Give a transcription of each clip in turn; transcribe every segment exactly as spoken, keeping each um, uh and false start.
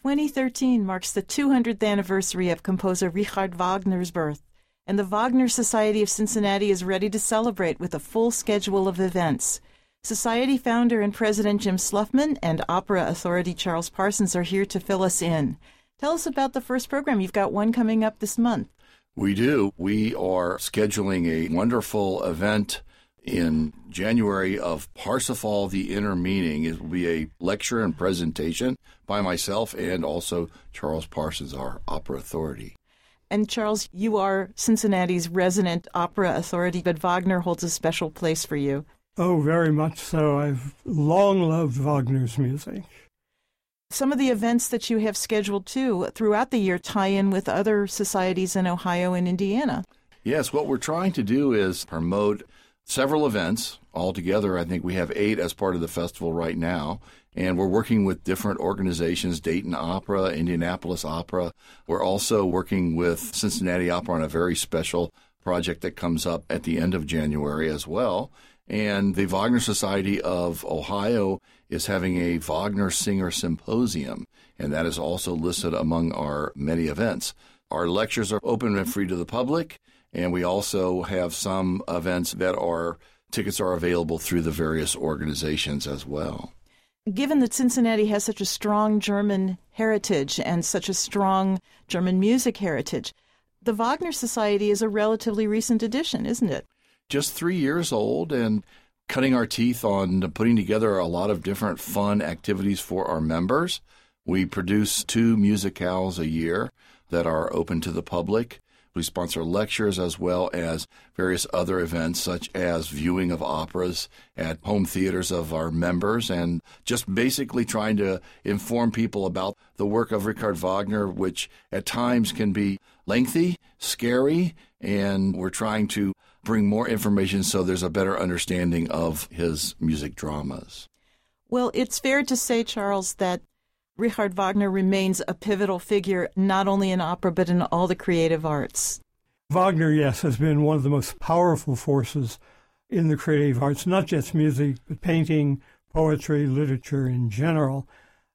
twenty thirteen marks the two hundredth anniversary of composer Richard Wagner's birth, and the Wagner Society of Cincinnati is ready to celebrate with a full schedule of events. Society founder and president Jim Sluffman and opera authority Charles Parsons are here to fill us in. Tell us about the first program. You've got one coming up this month. We do. We are scheduling a wonderful event in January of Parsifal, the Inner Meaning. It will be a lecture and presentation by myself and also Charles Parsons, our opera authority. And Charles, you are Cincinnati's resident opera authority, but Wagner holds a special place for you. Oh, very much so. I've long loved Wagner's music. Some of the events that you have scheduled, too, throughout the year tie in with other societies in Ohio and Indiana. Yes, what we're trying to do is promote several events. Altogether, I think we have eight as part of the festival right now, and we're working with different organizations, Dayton Opera, Indianapolis Opera. We're also working with Cincinnati Opera on a very special project that comes up at the end of January as well. And the Wagner Society of Ohio is having a Wagner Singer Symposium, and that is also listed among our many events. Our lectures are open and free to the public, and we also have some events that are tickets are available through the various organizations as well. Given that Cincinnati has such a strong German heritage and such a strong German music heritage, the Wagner Society is a relatively recent addition, isn't it? Just three years old and cutting our teeth on putting together a lot of different fun activities for our members. We produce two musicals a year that are open to the public. We sponsor lectures as well as various other events such as viewing of operas at home theaters of our members and just basically trying to inform people about the work of Richard Wagner, which at times can be lengthy, scary, and we're trying to bring more information so there's a better understanding of his music dramas. Well, it's fair to say, Charles, that Richard Wagner remains a pivotal figure not only in opera but in all the creative arts. Wagner, yes, has been one of the most powerful forces in the creative arts, not just music, but painting, poetry, literature in general.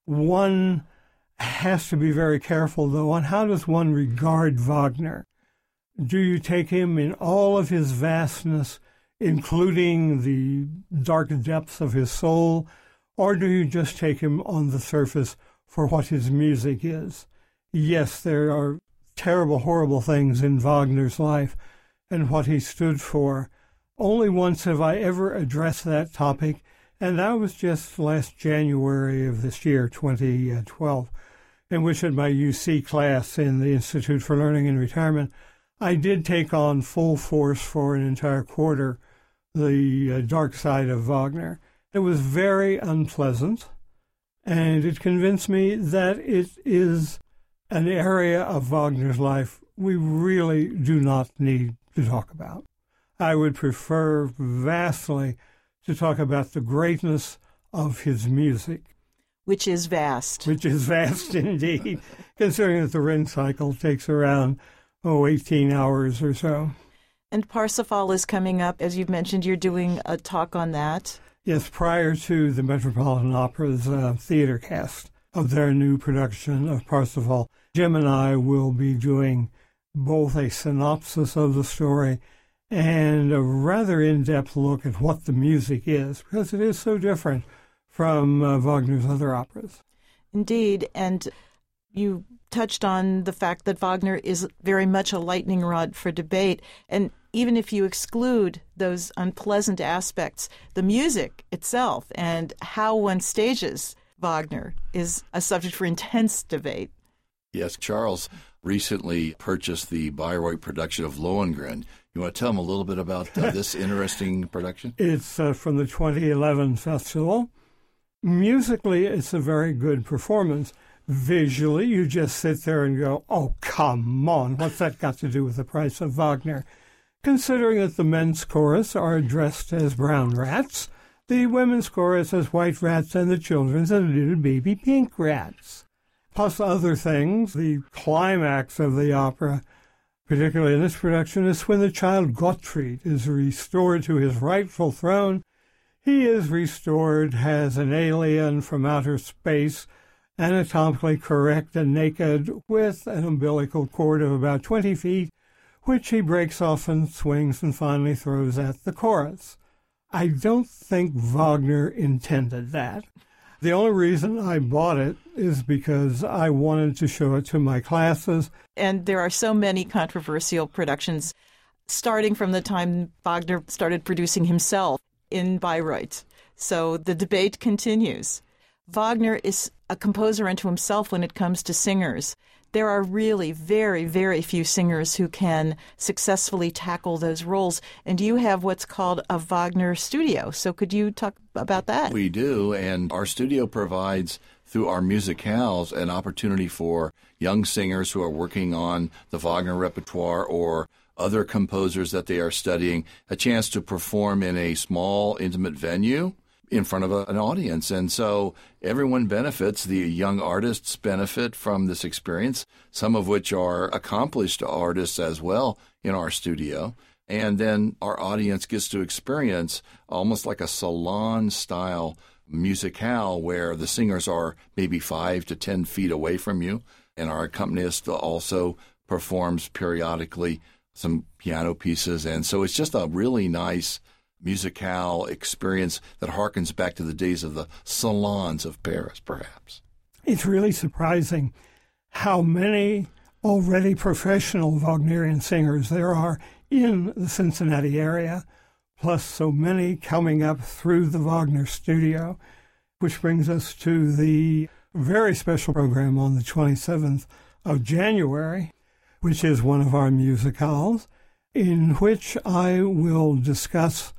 One has to be very careful, though, on how does one regard Wagner. Do you take him in all of his vastness, including the dark depths of his soul, or do you just take him on the surface for what his music is? Yes, there are terrible, horrible things in Wagner's life and what he stood for. Only once have I ever addressed that topic, and that was just last January of this year, twenty twelve, in which at my U C class in the Institute for Learning and Retirement, I did take on full force for an entire quarter the uh, dark side of Wagner. It was very unpleasant, and it convinced me that it is an area of Wagner's life we really do not need to talk about. I would prefer vastly to talk about the greatness of his music. Which is vast. Which is vast indeed, considering that the Rin cycle takes around oh, eighteen hours or so. And Parsifal is coming up. As you've mentioned, you're doing a talk on that. Yes, prior to the Metropolitan Opera's uh, theater cast of their new production of Parsifal, Jim and I will be doing both a synopsis of the story and a rather in-depth look at what the music is, because it is so different from uh, Wagner's other operas. Indeed, and you touched on the fact that Wagner is very much a lightning rod for debate. And even if you exclude those unpleasant aspects, the music itself and how one stages Wagner is a subject for intense debate. Yes, Charles recently purchased the Bayreuth production of Lohengrin. You want to tell him a little bit about uh, this interesting production? It's uh, from the twenty eleven festival. Musically, it's a very good performance. Visually, you just sit there and go, oh, come on, what's that got to do with the price of Wagner? Considering that the men's chorus are dressed as brown rats, the women's chorus as white rats, and the children's as little baby pink rats. Plus other things, the climax of the opera, particularly in this production, is when the child Gottfried is restored to his rightful throne. He is restored as an alien from outer space, anatomically correct and naked, with an umbilical cord of about twenty feet, which he breaks off and swings and finally throws at the chorus. I don't think Wagner intended that. The only reason I bought it is because I wanted to show it to my classes. And there are so many controversial productions, starting from the time Wagner started producing himself in Bayreuth. So the debate continues. Wagner is a composer unto himself when it comes to singers. There are really very, very few singers who can successfully tackle those roles. And you have what's called a Wagner studio. So could you talk about that? We do. And our studio provides, through our musicales, an opportunity for young singers who are working on the Wagner repertoire or other composers that they are studying, a chance to perform in a small, intimate venue in front of a, an audience. And so everyone benefits. The young artists benefit from this experience, some of which are accomplished artists as well in our studio. And then our audience gets to experience almost like a salon-style musicale where the singers are maybe five to ten feet away from you, and our accompanist also performs periodically some piano pieces. And so it's just a really nice musicale experience that harkens back to the days of the salons of Paris, perhaps. It's really surprising how many already professional Wagnerian singers there are in the Cincinnati area, plus so many coming up through the Wagner studio, which brings us to the very special program on the twenty-seventh of January, which is one of our musicals, in which I will discuss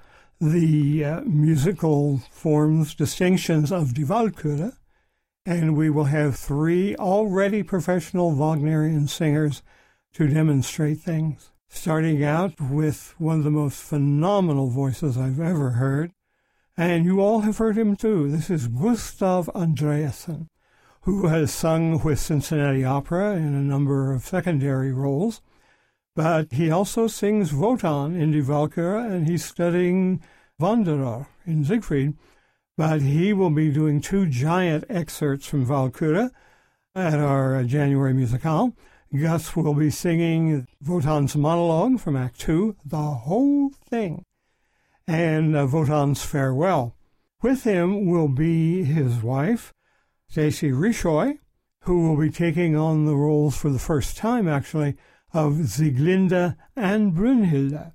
the uh, musical forms, distinctions of Die Walküre, and we will have three already professional Wagnerian singers to demonstrate things, starting out with one of the most phenomenal voices I've ever heard, and you all have heard him too. This is Gustav Andreasen, who has sung with Cincinnati Opera in a number of secondary roles, but he also sings Wotan in Die Walküre, and he's studying Wanderer in Siegfried. But he will be doing two giant excerpts from Walküre at our January musicale. Gus will be singing Wotan's monologue from Act Two, the whole thing, and uh, Wotan's farewell. With him will be his wife, Stacey Rishoy, who will be taking on the roles for the first time, actually, of Sieglinde and Brünnhilde.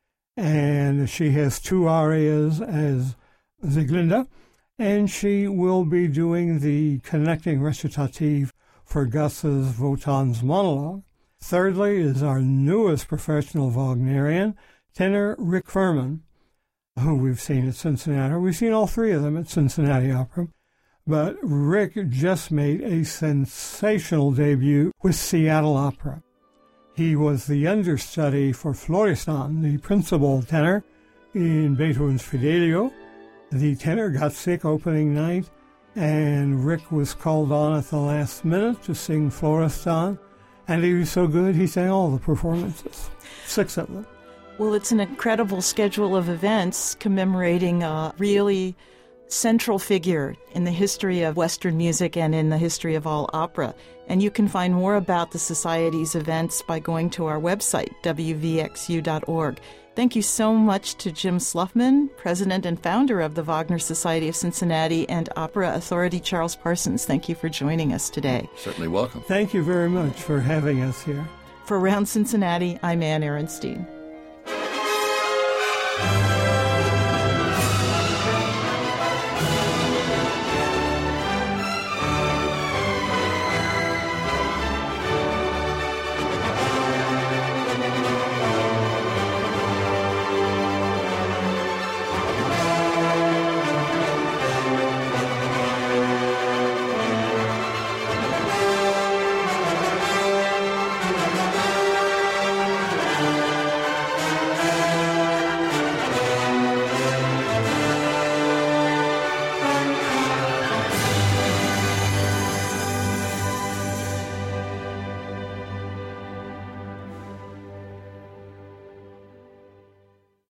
And she has two arias as Sieglinde, and she will be doing the connecting recitative for Gus's Wotan's monologue. Thirdly is our newest professional Wagnerian, tenor Rick Furman, who we've seen at Cincinnati. We've seen all three of them at Cincinnati Opera. But Rick just made a sensational debut with Seattle Opera. He was the understudy for Florestan, the principal tenor, in Beethoven's Fidelio. The tenor got sick opening night, and Rick was called on at the last minute to sing Florestan, and he was so good he sang all the performances, six of them. Well, it's an incredible schedule of events commemorating a really central figure in the history of Western music and in the history of all opera. And you can find more about the Society's events by going to our website, w v x u dot org. Thank you so much to Jim Slougman, president and founder of the Wagner Society of Cincinnati, and Opera Authority Charles Parsons. Thank you for joining us today. Certainly welcome. Thank you very much for having us here. For Around Cincinnati, I'm Ann Ehrenstein.